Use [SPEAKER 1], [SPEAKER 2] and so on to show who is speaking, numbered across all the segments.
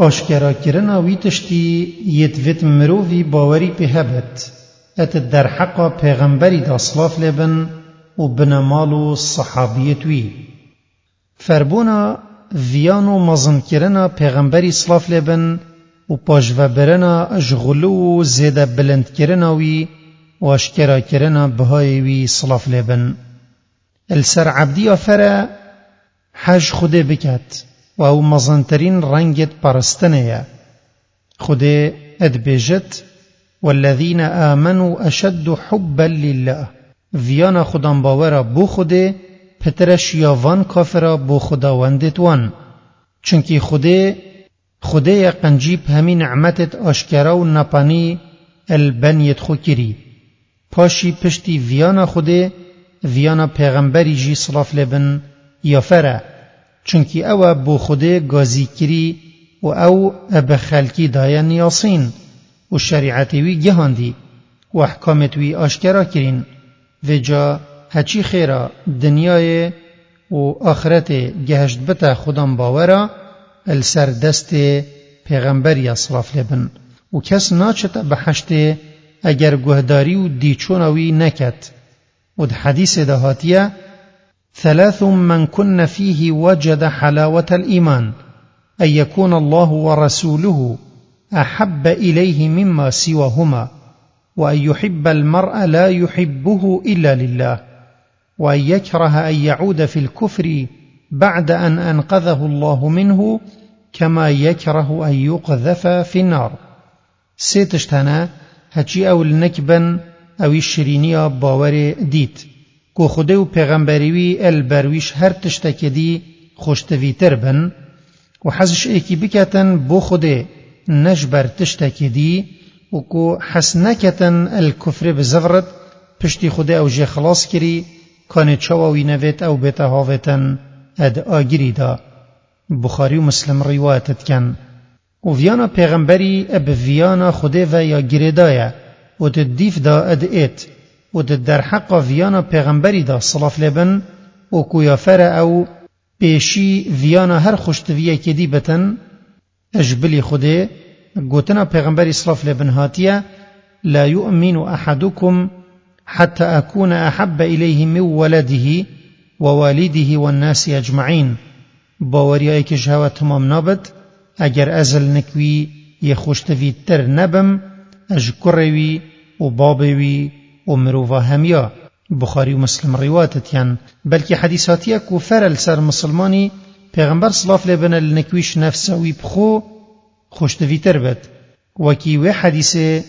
[SPEAKER 1] آشکرا کرنا وی تشتی یتویت مرووی باوری په هبت ات در حقا پیغمبری دا صلاف لبن و بنمالو صحابیت وی فربونا ویانو مزن کرنا پیغمبری صلاف لبن و پاجو برنا اشغلو و زیده بلند کرنا وی و آشکرا کرنا بهای وی صلاف لبن السر عبدی افره حج خوده بکت و او مزنترین رنگت پرستنه خوده ادبیجت والذین آمنوا اشد حبا لله ویانا خودم باورا بو خوده پترش یاوان کافرا بو خداوندت وان چونکی خوده قنجیب همین نعمتت آشکرا و نپانی البنیت خو کری پاشی پشتی ویانا خوده ویانا پیغمبری جی صلاف لبن یا فره چونکی او بو خوده گازی کری و او بخلکی دایا نیاسین و شریعتوی گهاندی و احکامتوی آشکرا کرین و جا هچی خیره دنیای و آخرت گهشت بتا خودم باورا السر دست پیغمبری صلاف لبن و کس ناچت بحشت اگر گهداری و دیچونوی نکت و ده حدیث دهاتیه ثلاث من كن فيه وجد حلاوة الإيمان أن يكون الله ورسوله أحب إليه مما سواهما وأن يحب المرء لا يحبه إلا لله وأن يكره أن يعود في الكفر بعد أن أنقذه الله منه كما يكره أن يقذف في النار سيتشتنا هچی اول نکبن او شرینیا باور دید کو خوده و پیغمبریوی البرویش هر تشتکی دی خوشتوی تر بن و حزش ایکی بکتن بو خوده نجبر تشتکی دی و کو حس نکتن الکفر بزفرد پشتی خوده او جه خلاص کری کان چواوی نویت او بیتا هاویتن اد آگیری دا بخاری و مسلم روایتت کن و ویانا پیغمبری اب ویانا خوده و یا گیردایه و تدیف دا اد ایت و در حق ویانا پیغمبری دا صلاف لبن و کویا فر او پیشی ویانا هر خوشتویه که دی بتن اجبلی خوده گوتنا پیغمبری صلاف لبن هاتیه لا يؤمن احدكم حتى اكون احب اليه من ولده ووالده والناس اجمعين باوریایی که جهوه تمام نابد اگر ازل نکوی یه خوشتوی تر نبم اجکروی و بابوی و مروفا همیا بخاری و مسلم روایتتیان بلکه حدیثاتیه که فرل سر مسلمانی پیغمبر صلاف لبن النکویش نفسوی بخو خوشتوی تر بد وکی و حدیثه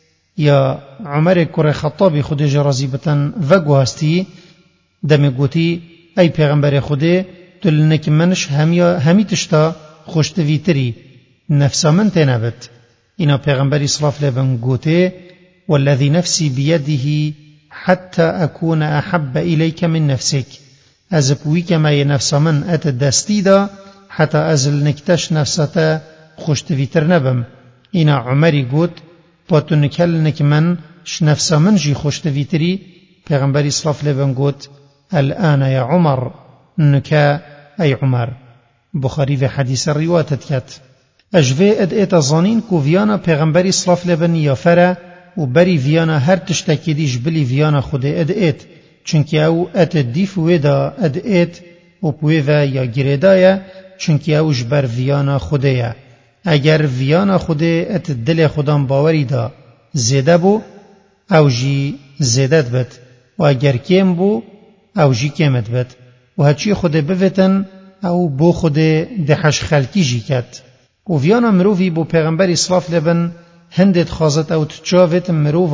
[SPEAKER 1] یا عمر کره خطابی خود جرازی بتن وگو هستی دمی گوتی ای پیغمبر خوده تل نک منش همی تشتا خوشتوی تری نفسا من تنبت اینا پیغمبری صلاف لبن گوته والذي نفسي بيده حتى أكون أحب إليك من نفسك أزبوي كما ينفس من أتدستي دا حتى أزل نكتش نفسته خوشتوی تر نبم اینا عمری گوت پاتو نکل نک من نفس من جی خوشتوی تری پیغمبری صلاف لبن گوت الآن يا عمر نکا ای عمر بخاری و حدیث روایت کت اجوه اد ایت زانین کو ویانا پیغمبری صلاف لبن یا فره و بری ویانا هر تشتکی دیش بلی ویانا خود اد ایت چونکی او ات دیف ویدا اد ایت و پویوه یا گیردایه چونکی اوش بر ویانا خوده اگر ویانا خوده ات دل خودم باوری دا زیده بو او جی زیدت بد و اگر کم بو او جی کمت بد و هچی خوده بویتن او بو خوده دهش خلکی جی کت و ویانا مروفی بو پیغمبری صلاف لبن هندت خازت او تجاوت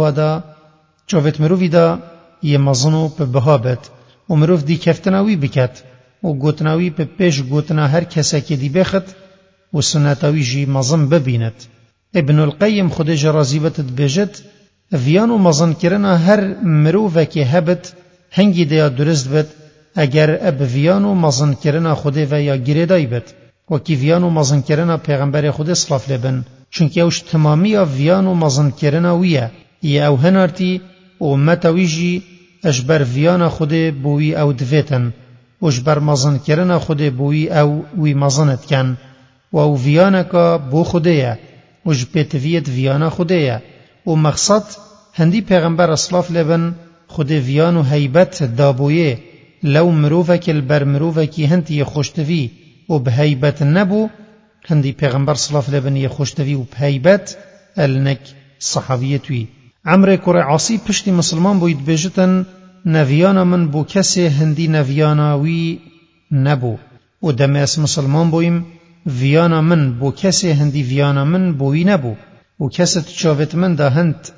[SPEAKER 1] مروفی دا یه مزنو په بهابت و مروف دی کفتناوی بکت و گوتناوی په پیش گوتنا هر کسا که دی بخت و سنتاوی جی مزن ببیند ابن القیم خود جرازیبت بجد ویانو مزن کرنا هر مروفه که هبت هنگی دیا درست بد اگر اب ویانو مزن کرنا خوده و یا گیردای بد و کی ویانو مزن کرنا پیغمبر خود صلاف لبن چونکه اوش تمامی ویانو مزن کرنا ویه یا او هنارتی و امتاوی جی اجبر ویانا خوده بوی او دویتن اجبر مزن کرنا خوده بوی او وی مزنت کن و او ویانکا بو خودیه و جپیتویت ویانا خودیه و مقصد هندی پیغمبر اصلاف لبن خود ویان و حیبت دابویه لو مروفک البر مروفکی هندی خوشتوی و به حیبت نبو هندی پیغمبر اصلاف لبن یه خوشتوی و به حیبت النک صحابیتوی. عمرو کوڕی عاصی پشتی مسلمان بوید بجتن نویانا من بو کسی هندی نویاناوی نبو و دم اس مسلمان بویم ویانا من بو کسی هندی ویانا من بوی نبو و کسی تشاوت من دا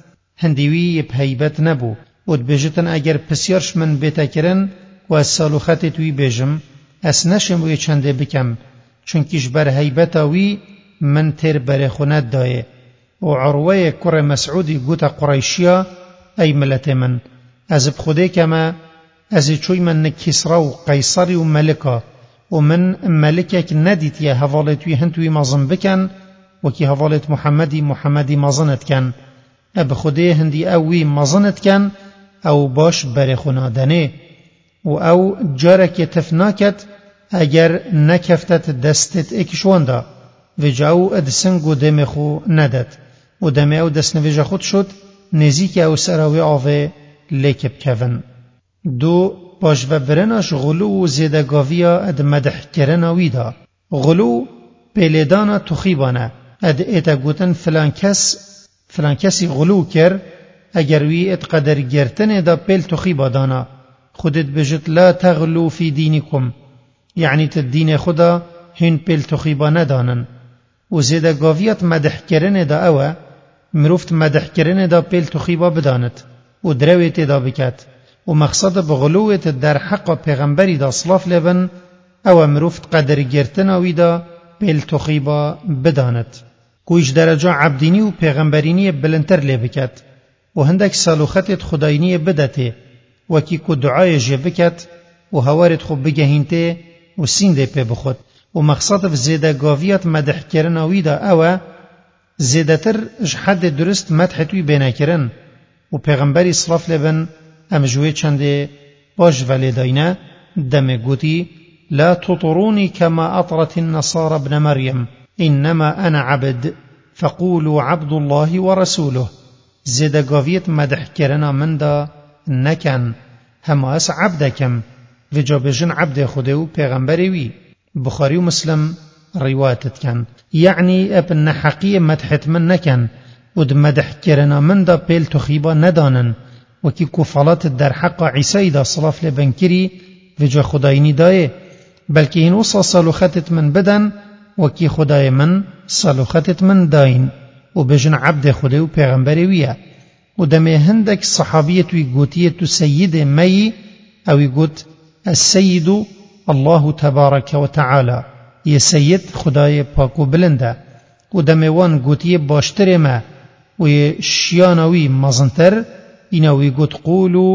[SPEAKER 1] هندیوی بهیبت نبو و بجتن اگر پسیارش من بیتا کرن و از سالوخت توی بیجم اس نشم وی چنده بکم چونکیش بر هیبتاوی من تیر بر خوند دایه و عروه کر مسعودی گوتا قریشیا ای ملت من از بخوده کما از چوی من کسرا و قیصری و ملکا و من ملکک ندید یا حوالتوی هنتوی مازن بکن و کی حوالت محمدی مازنت کن بخوده هندی اوی مازنت کن او باش بر خونادنه و او جارک تفناکت اگر نکفتت دستت اکشواندا و جاو ادسنگو دم خو ندد و دم او دست نویجا خود شد نزیک او سراوی آوه لیکب کون. دو باش و برناش غلو و زیدگاویا اد مدح کرناوی دا غلو پیلیدانا تخیبانه اد ایتا گوتن فلان کسی غلو کر اگر وی اد قدر گرتن دا پیل تخیبا دانا خودت بجت لا تغلو فی دینکم یعنی تدین خدا هن پیل تخیبا ندانن و زیدگاویات مدح کرن دا اوه مروفت مدح کرن دا پیل تخیبا بدانت و درویت دا بکت و مقصد بغلویت در حق پیغمبری دا صلاف لبن او مروفت قدر گرتناوی دا پیل تخیبا بدانت کویش درجه عبدینی و پیغمبرینی بلندتر لبکت و هندک سالوختت خداینی بدته وکی کو دعای جبکت و هوارت خوب بگهینته و سینده پی بخود و مقصد و زیده گاویت مدح کرناوی دا اوه زیده تر حد درست مدح توی بینه کرن و پیغمبری صلاف لبن امجوی چنده باش ولیداینه دم گوتی لا تطروني كما أطرت النصارى ابن مريم إنما أنا عبد فقولوا عبد الله ورسوله زیدگاویت مدح کرنا من دا نکن هما اس عبدکم و جابجن عبد خوده و پیغمبری وی بخاری و مسلم روایتت کن یعنی ابن حقی مدحت من نکن و د مدح کرنا من دا پیل تخیبا ندانن و کی کفالات در حق عیسی دا صلاف لبنکری و جا خداینی دایه بلکه این اوصا صالوختت من بدن و کی خدای من صالوختت من داین و بجن عبد خوده و پیغمبری ویه و دمه هندک صحابیت وی گوتیت سید می اوی گوت السید الله تبارک و تعالی یه سید خدای پاک و بلنده و دمه وان گوتی باشتر ما و یه شیانوی مزنتر اینوی گوت قولوا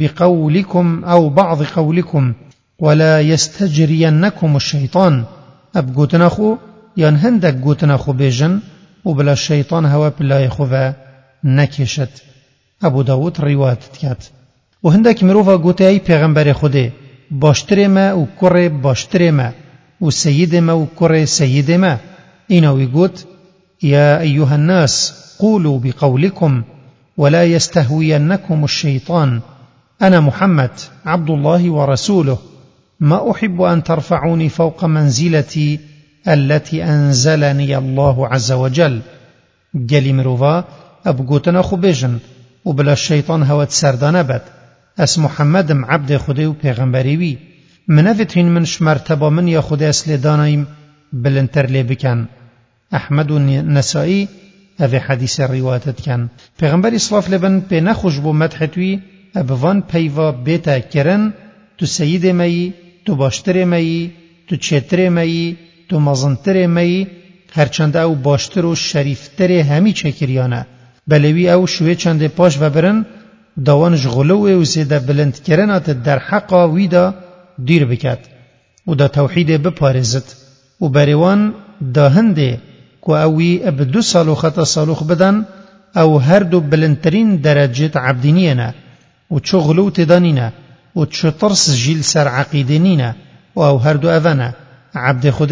[SPEAKER 1] بقولكم او بعض قولكم ولا يستجرينكم الشيطان اب گوتناخو یان هندک گوتناخو بیجن و بلا الشیطان هوا بلای خواه نکشد. ابو داود روایت کرد و هندک مروفا گوته ای پیغمبر خوده باشتر ما و کر باشتر ما و سید ما و کر سید ما اینوی گوت یا ایها الناس قولوا بقولكم ولا يستهوينكم الشيطان أنا محمد عبد الله ورسوله ما أحب أن ترفعوني فوق منزلتي التي أنزلني الله عز وجل جلي مروفا أبقوتنا خبيجن وبلا الشيطان هوت سردان بد اس محمد عبد خدي و پیغمبری وی منفتهن منش مرتبه من یا خود اصل دانایم بلنتر لی بکن. احمد و نسائی اوه حدیث روایتت کن پیغمبر اصلاف لبن پی نخوش بو مدحتوی ابوان پیوا بیتا کرن تو سید مئی تو باشتر مئی تو چتر مئی تو مزنتر مئی هرچند او باشتر و شریفتر همی چکریانه بلوی او شوی چند پاش و برن داوانش غلوه و زیده بلند کرنات در حقا ویدا دیر بکد و دا توحید بپارزد و بریوان دا هنده که اوی اب 2 صالوخت صالوخ بدن او هر دو بلندترین درجت عبدینینه و چو غلو تدانینه و چو ترس جیل سر عقیدینینه و او هر دو اوانه عبد خوده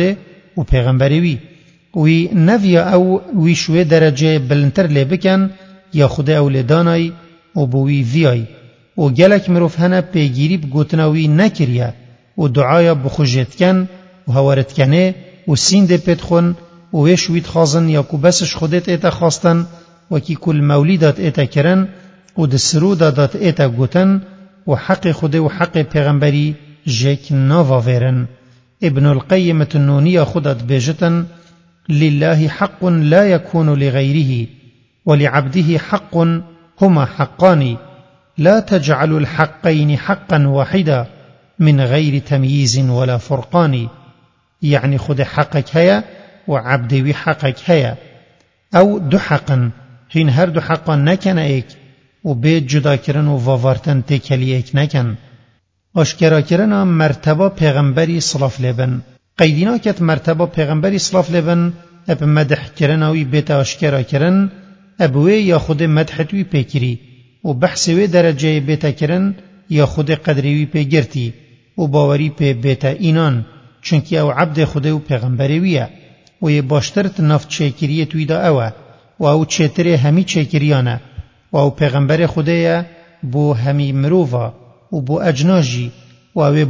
[SPEAKER 1] و پیغمبری وی وی نویا او وی شوی درجه بلندتر لی بکن یا خود اولادانای و بوی ویای و گلک مروف هنه پیگیری بگوتناوی نکریه و دعایا بخوجت کن و هوارت کنه و سین ده پید خون و ویشوید خازن یا کو بسش خودت ایتا خواستن و کی کل مولیدات ایتا کرن و ده سرودات ایتا گوتن و حق خود و حق پیغمبری جک ناوا ویرن. ابن القیم النونی خودت بیجتن لله حق لا يكون لغيره ولعبده حق هما حقان لا تجعل الحقين حقا واحدا من غير تمييز ولا فرقان. يعني خود حقك هيا وعبدي حقك هيا او دو حقا هين هر دو حقا نكن ايك و بيت جدا کرن و ووارتن تکلی ایک نکن. آشکرا کرن مرتبه پیغمبری صلاف لبن قیدینا کت مرتبه پیغمبری صلاف لبن اب مدح کرن اوی بیت آشکرا کرن ابوی یا خود مدحتوی پیکری و بحثوی درجه بیت کرن یا خود قدریوی پیگرتی و باوری پی بیت اینان چونکی او عبد خود و پیغمبری ویه و یه باشترت نفت چیکریه توی دا اوه و او چیتره همی چیکریانه و او پیغمبر خودیه بو همی مروفا و بو اجناجی و او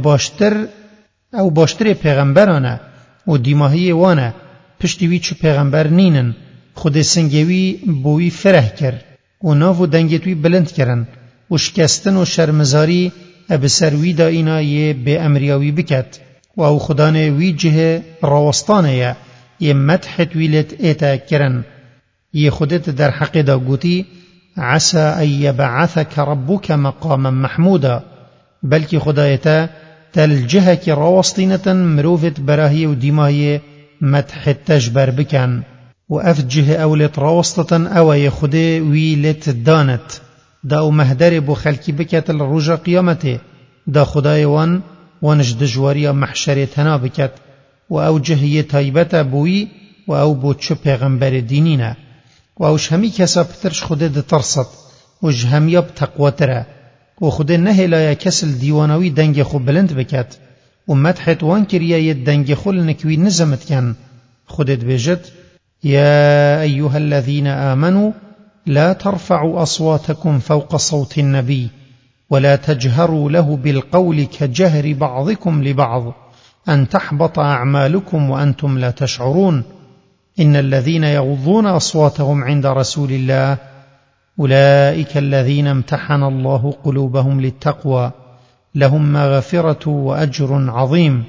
[SPEAKER 1] باشتر پیغمبرانه و دیماهی وانه پشتیوی چو پیغمبر نینن خود سنگوی بوی فرح کر و ناو دنگتوی بلند کرن و شکستن و شرمزاری ابسروی دا اینا یه به امریاوی بکت و او خدان وی جه راوستانه یه مدحت ویلت ایتا کرن یه خودت در حق دا گوتی عسى أن يبعثك ربك مقاما محمودا بلكي خدايتا تلجهك رواسطينة مروفت براهي وديماهي مدح تجبر بكان وأفجه أولت رواسطة أو يخدي ويلت دانت دا مهدر بو خلقي بكت الرجا قيامته دا خداي وانجد جواريا محشر تنا بكت وأوجه يتايبت بوي وأو بو چو پیغمبر دينينا و اوش همی کسا پترش خود ده ترصد وش همیا بتقوى تره و خود نهلا کسل دیوانوی دنگ خو بلند بکت و مدحت وان کریه ید دنگ خو لنکوی نزمت کن خودت بجد يا أيها الذين آمنوا لا ترفعوا أصواتكم فوق صوت النبي ولا تجهروا له بالقول كجهر بعضكم لبعض أن تحبط أعمالكم وأنتم لا تشعرون إن الذين يغضون أصواتهم عند رسول الله أولئك الذين امتحن الله قلوبهم للتقوى لهم مغفرة وأجر عظيم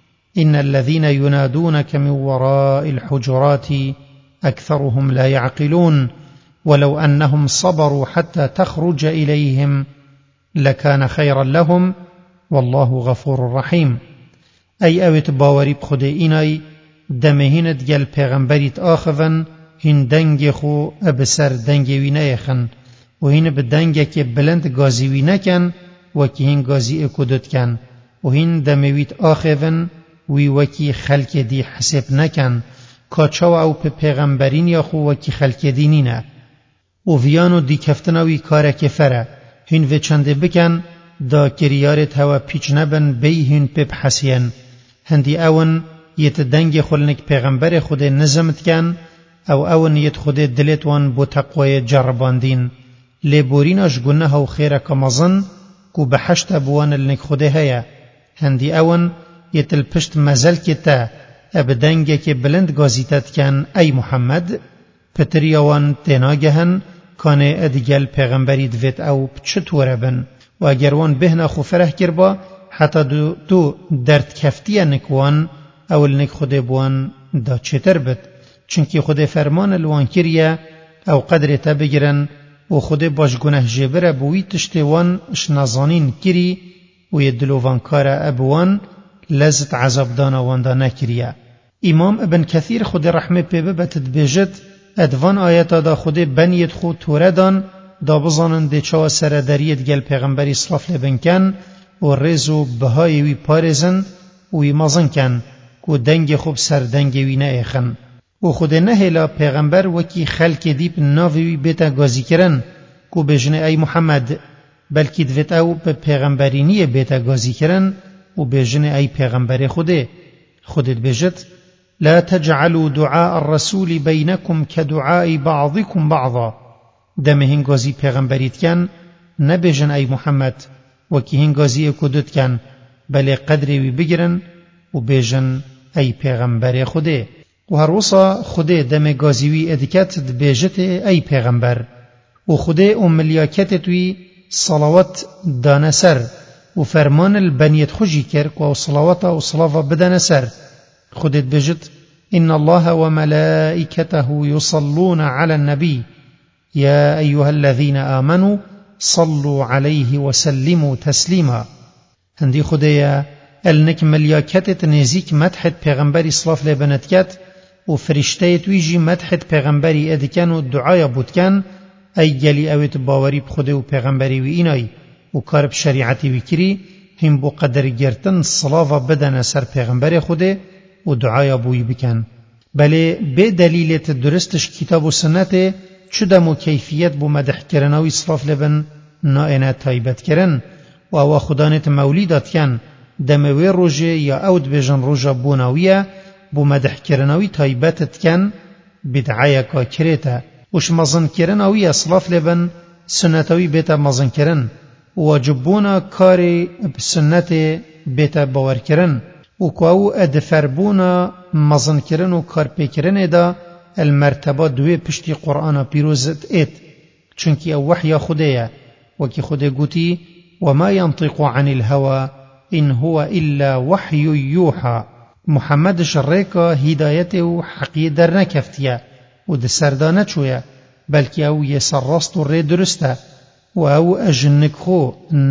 [SPEAKER 1] إن الذين ينادونك من وراء الحجرات أكثرهم لا يعقلون ولو أنهم صبروا حتى تخرج إليهم لكان خيرا لهم والله غفور رحيم. أي أوت باوري بخد إناي دمهینت گل پیغمبریت آخوان هین دنگ خو ابسر دنگی وی نیخن و هین بدنگ که بلند گازی وی نکن و که هین گازی اکودت کن و هین دمویت آخوان وی وکی خلق دی حسب نکن کاچاو او پیغمبرین یا خو وکی خلق دی نینه و ویانو دی کفتناوی کارک فره هین و چنده بکن دا کریارت هوا پیچ نبن بی هین پپ حسین هندی اون یت دنگ خلنک پیغمبر خود نظمت کن او اون یت خود دلت وان بو تقوی جرباندین لبوریناش گناه و خیره کمازن کو بحشت بوان لنک خود هیا هندی اون یت الپشت مزل کتا اب دنگ که بلند گازیتت کن ای محمد پتریوان تناگهن کانه ادگل پیغمبری دوید او چطوره بن و اگر وان بهنا خو فرح کربا حتی دو درد کفتی نکوان اول نک خود بوان دا چتر بد چونکی خود فرمان الوان کریه او قدر تا بگیرن و خود باش گناه جبره بوی تشتوان شنازانین کری و یدلووان کار ابوان لذت عذاب دانا وان دا نکریه. امام ابن کثیر خود رحمه پیبه بتد بیجد ادوان آیتا دا خود بنیت خود توره دان دا بزانن دی چاو سرداریت گل پیغمبری صلاف لبن کن و ریزو بهای وی پارزن وی مازن کن کو دنگ خوب سر دنگ وی نه و خود نهلا پیغمبر وکی خلق دیپ ناوی بیتا گازی کرن کو بجنه ای محمد بلکی دویت او به پیغمبرینی بیتا گازی کرن و بجنه ای پیغمبر خودت بجد لا تجعلوا دعاء الرسول بينكم كدعاء بعضكم بعضا. دم هنگازی پیغمبریت کن نبیجن ای محمد وکی هنگازی کدود کن، بله قدری وی بگرن و بیجن ای پیغمبر خوده. و هر وصا خوده دم گازیوی ادکت بیجت ای پیغمبر، و خوده ملیاکت توی صلوات دانسر و فرمان البنیت خوشی کرد و صلوات و صلاة بدانسر. خوده بیجت إن الله وملائكته يصلون على النبي يا أيها الذين آمنوا صلوا عليه وسلموا تسليما. هندي خدايا النك ملياكت نزيك مدحت پیغمبري صلاف لبنت كات و فرشتيت ويجي مدحت پیغمبري ادكان و دعايا بودكان اي جلي اويت باوري بخده و پیغمبري و ایناي و كارب شريعتي وكري هم بو قدر گرتن صلاة بدن سر پیغمبر خوده و دعايا بوي بكن. بله بدليل درستش كتاب و سنته چدم و کیفیت بو مدح کرناوی صلاف لبن نائنه تایبت کرن و او خدانت مولیدات کن دموی روژه یا اود بجن روژه بوناویه بو مدح کرناوی تایبتت کن بدعایه که کریتا وش مزن کرناوی صلاف لبن سنتاوی بیتا مزن کرن و جبونا کاری بسنت بیتا باور کرن و که او ادفربونا مزن کرن و کار پیکرن دا المرتبه دوی پشتی قرآن پیروزت ایت چونکی او وحی خدایه وکی خدای گوتی وما ينطق عن الهوى إن هو إلا وحي يوحى. محمد شريكا هدايته و حقی در نکفتیه و ده سردانه چویه بلکه او يسرست و ری درسته و او اجنک خو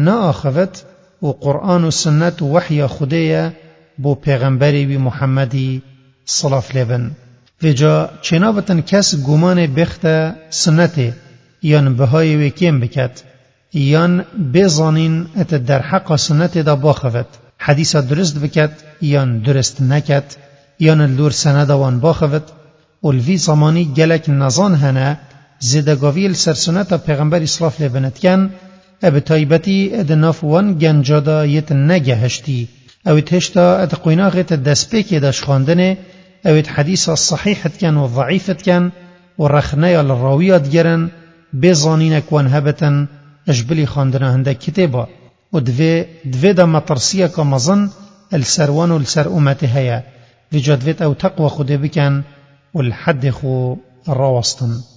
[SPEAKER 1] ناخفت و قرآن و سنت و وحی خدایه بو پیغمبری و محمدی صلاف لبن. وجا چنابتن کس گمان بخت سنته یان بهای وکیم بکت یان بزانین ات در حق سنت دا باخفت حدیث درست بکت یان درست نکت یان اللور سنده وان باخفت والوی زمانی گلک نزان هنه زدگاویل سر سنت پیغمبر اصلاف لبنت کن اب تایبتی ادناف وان گنجادا یت نگهشتی او تشتا ات قویناغت دسپیک داش خواندنه اوید حدیث صحیحت کن و ضعیفت کن و رخنه الراویات گرن بزانین اکوان هبتن اجبلی خاندنه هنده کتابا و دوی دا مطرسیه که مزن السروان و السر امته هیا و جدویت او تقوى خود بکن و الحد خو راوستن.